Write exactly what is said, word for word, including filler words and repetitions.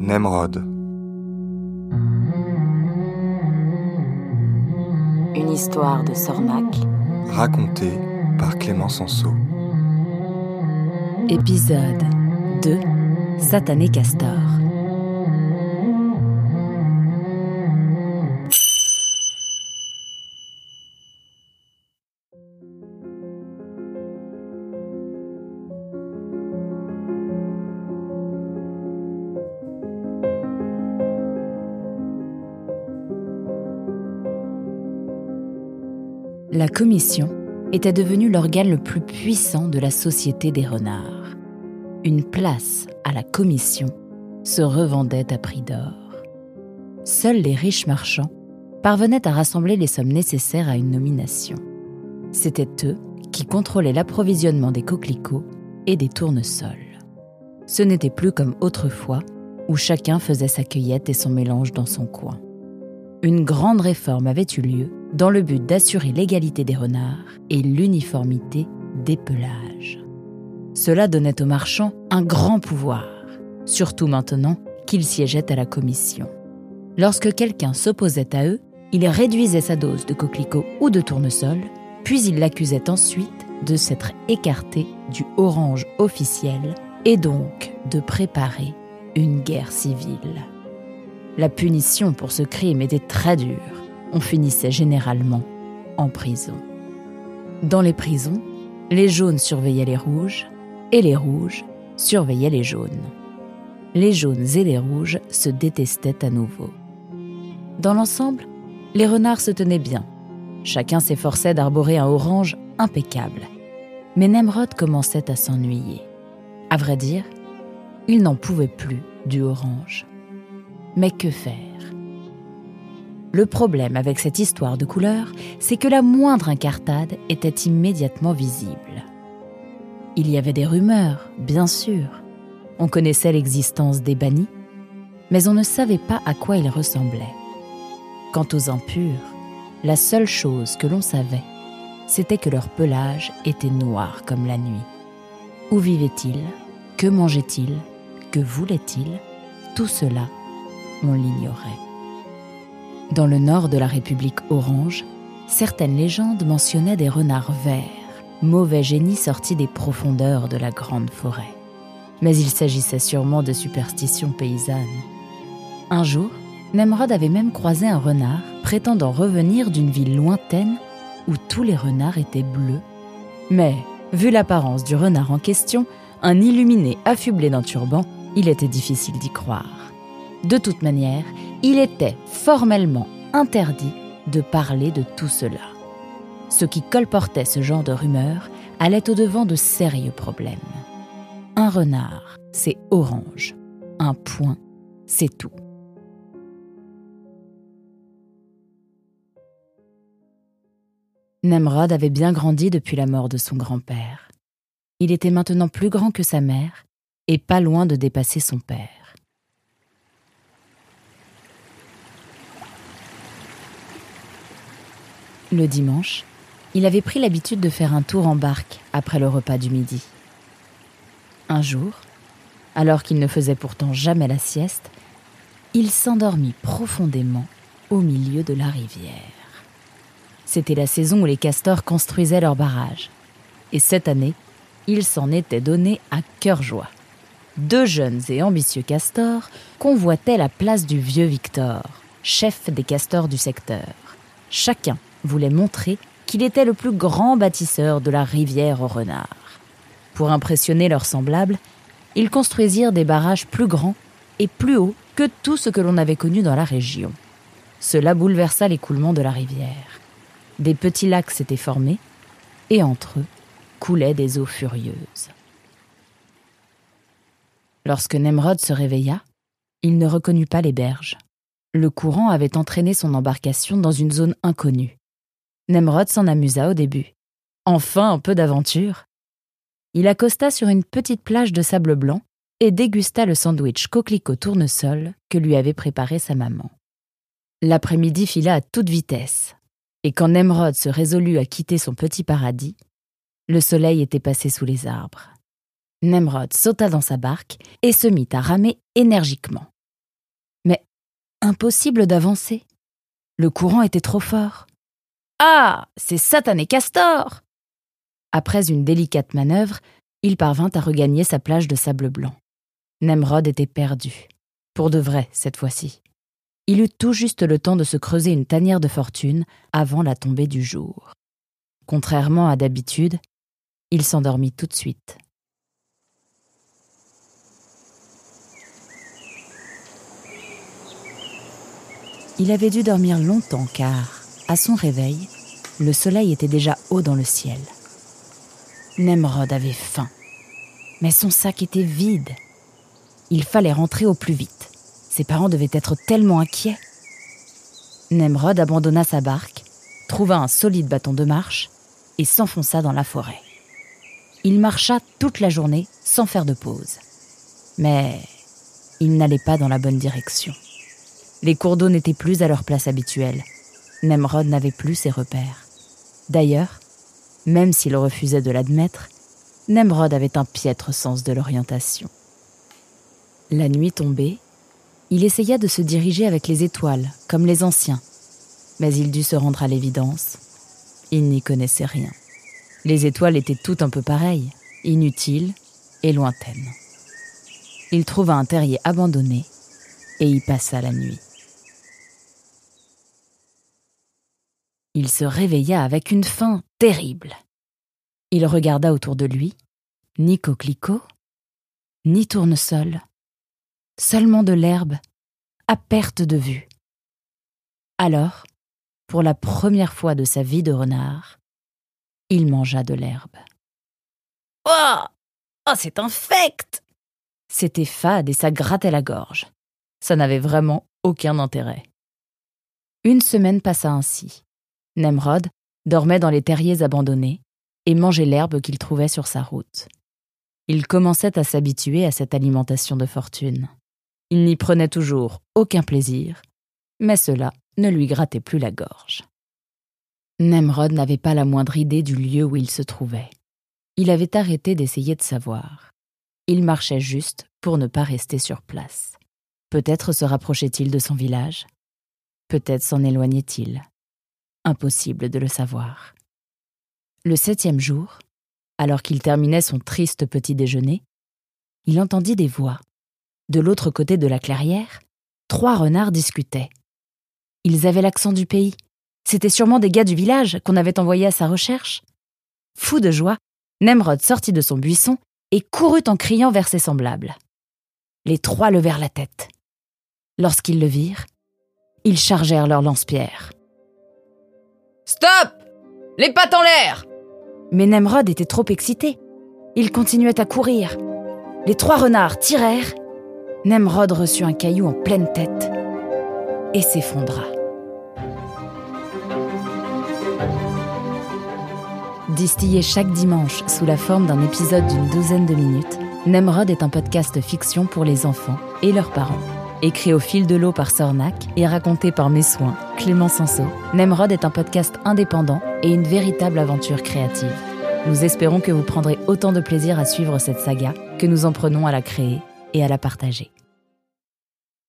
Nemrod. Une histoire de Sornac, Racontée par Clément Sanso. Épisode deux, Satané Castor. La commission était devenue l'organe le plus puissant de la société des renards. Une place à la commission se revendait à prix d'or. Seuls les riches marchands parvenaient à rassembler les sommes nécessaires à une nomination. C'étaient eux qui contrôlaient l'approvisionnement des coquelicots et des tournesols. Ce n'était plus comme autrefois, où chacun faisait sa cueillette et son mélange dans son coin. Une grande réforme avait eu lieu dans le but d'assurer l'égalité des renards et l'uniformité des pelages. Cela donnait aux marchands un grand pouvoir, surtout maintenant qu'ils siégeaient à la commission. Lorsque quelqu'un s'opposait à eux, il réduisait sa dose de coquelicots ou de tournesol, puis il l'accusait ensuite de s'être écarté du orange officiel et donc de préparer une guerre civile. La punition pour ce crime était très dure. On finissait généralement en prison. Dans les prisons, les jaunes surveillaient les rouges et les rouges surveillaient les jaunes. Les jaunes et les rouges se détestaient à nouveau. Dans l'ensemble, les renards se tenaient bien. Chacun s'efforçait d'arborer un orange impeccable. Mais Nemrod commençait à s'ennuyer. À vrai dire, il n'en pouvait plus du orange. Mais que faire ? Le problème avec cette histoire de couleurs, c'est que la moindre incartade était immédiatement visible. Il y avait des rumeurs, bien sûr. On connaissait l'existence des bannis, mais on ne savait pas à quoi ils ressemblaient. Quant aux impurs, la seule chose que l'on savait, c'était que leur pelage était noir comme la nuit. Où vivaient-ils ? Que mangeaient-ils ? Que voulaient-ils ? Tout cela, on l'ignorait. Dans le nord de la République orange, certaines légendes mentionnaient des renards verts, mauvais génies sortis des profondeurs de la grande forêt. Mais il s'agissait sûrement de superstitions paysannes. Un jour, Nemrod avait même croisé un renard prétendant revenir d'une ville lointaine où tous les renards étaient bleus. Mais, vu l'apparence du renard en question, un illuminé affublé d'un turban, il était difficile d'y croire. De toute manière, il était formellement interdit de parler de tout cela. Ceux qui colportaient ce genre de rumeurs allaient au-devant de sérieux problèmes. Un renard, c'est orange. Un point, c'est tout. Nemrod avait bien grandi depuis la mort de son grand-père. Il était maintenant plus grand que sa mère et pas loin de dépasser son père. Le dimanche, il avait pris l'habitude de faire un tour en barque après le repas du midi. Un jour, alors qu'il ne faisait pourtant jamais la sieste, il s'endormit profondément au milieu de la rivière. C'était la saison où les castors construisaient leur barrage. Et cette année, il s'en était donné à cœur joie. Deux jeunes et ambitieux castors convoitaient la place du vieux Victor, chef des castors du secteur. Chacun voulait montrer qu'il était le plus grand bâtisseur de la rivière aux renards. Pour impressionner leurs semblables, ils construisirent des barrages plus grands et plus hauts que tout ce que l'on avait connu dans la région. Cela bouleversa l'écoulement de la rivière. Des petits lacs s'étaient formés et entre eux coulaient des eaux furieuses. Lorsque Nemrod se réveilla, il ne reconnut pas les berges. Le courant avait entraîné son embarcation dans une zone inconnue. Nemrod s'en amusa au début. Enfin un peu d'aventure. Il accosta sur une petite plage de sable blanc et dégusta le sandwich coquelicot tournesol que lui avait préparé sa maman. L'après-midi fila à toute vitesse, et quand Nemrod se résolut à quitter son petit paradis, le soleil était passé sous les arbres. Nemrod sauta dans sa barque et se mit à ramer énergiquement. Impossible d'avancer. Le courant était trop fort. Ah, c'est Satané Castor! Après une délicate manœuvre, il parvint à regagner sa plage de sable blanc. Nemrod était perdu. Pour de vrai, cette fois-ci. Il eut tout juste le temps de se creuser une tanière de fortune avant la tombée du jour. Contrairement à d'habitude, il s'endormit tout de suite. Il avait dû dormir longtemps car, à son réveil, le soleil était déjà haut dans le ciel. Nemrod avait faim, mais son sac était vide. Il fallait rentrer au plus vite. Ses parents devaient être tellement inquiets. Nemrod abandonna sa barque, trouva un solide bâton de marche et s'enfonça dans la forêt. Il marcha toute la journée sans faire de pause. Mais il n'allait pas dans la bonne direction. Les cours d'eau n'étaient plus à leur place habituelle. Nemrod n'avait plus ses repères. D'ailleurs, même s'il refusait de l'admettre, Nemrod avait un piètre sens de l'orientation. La nuit tombée, il essaya de se diriger avec les étoiles, comme les anciens. Mais il dut se rendre à l'évidence. Il n'y connaissait rien. Les étoiles étaient toutes un peu pareilles, inutiles et lointaines. Il trouva un terrier abandonné et y passa la nuit. Il se réveilla avec une faim terrible. Il regarda autour de lui, ni coquelicot, ni tournesol, seulement de l'herbe, à perte de vue. Alors, pour la première fois de sa vie de renard, il mangea de l'herbe. « Oh, oh, c'est infect !» C'était fade et ça grattait la gorge. Ça n'avait vraiment aucun intérêt. Une semaine passa ainsi. Nemrod dormait dans les terriers abandonnés et mangeait l'herbe qu'il trouvait sur sa route. Il commençait à s'habituer à cette alimentation de fortune. Il n'y prenait toujours aucun plaisir, mais cela ne lui grattait plus la gorge. Nemrod n'avait pas la moindre idée du lieu où il se trouvait. Il avait arrêté d'essayer de savoir. Il marchait juste pour ne pas rester sur place. Peut-être se rapprochait-il de son village. Peut-être s'en éloignait-il. Impossible de le savoir. Le septième jour, alors qu'il terminait son triste petit déjeuner, il entendit des voix. De l'autre côté de la clairière, trois renards discutaient. Ils avaient l'accent du pays. C'étaient sûrement des gars du village qu'on avait envoyés à sa recherche. Fou de joie, Nemrod sortit de son buisson et courut en criant vers ses semblables. Les trois levèrent la tête. Lorsqu'ils le virent, ils chargèrent leurs lance-pierres. « Stop ! Les pattes en l'air !» Mais Nemrod était trop excité. Il continuait à courir. Les trois renards tirèrent. Nemrod reçut un caillou en pleine tête et s'effondra. Distillé chaque dimanche sous la forme d'un épisode d'une douzaine de minutes, Nemrod est un podcast fiction pour les enfants et leurs parents. Écrit au fil de l'eau par Sornac et raconté par mes soins, Clément Sanso, Nemrod est un podcast indépendant et une véritable aventure créative. Nous espérons que vous prendrez autant de plaisir à suivre cette saga que nous en prenons à la créer et à la partager.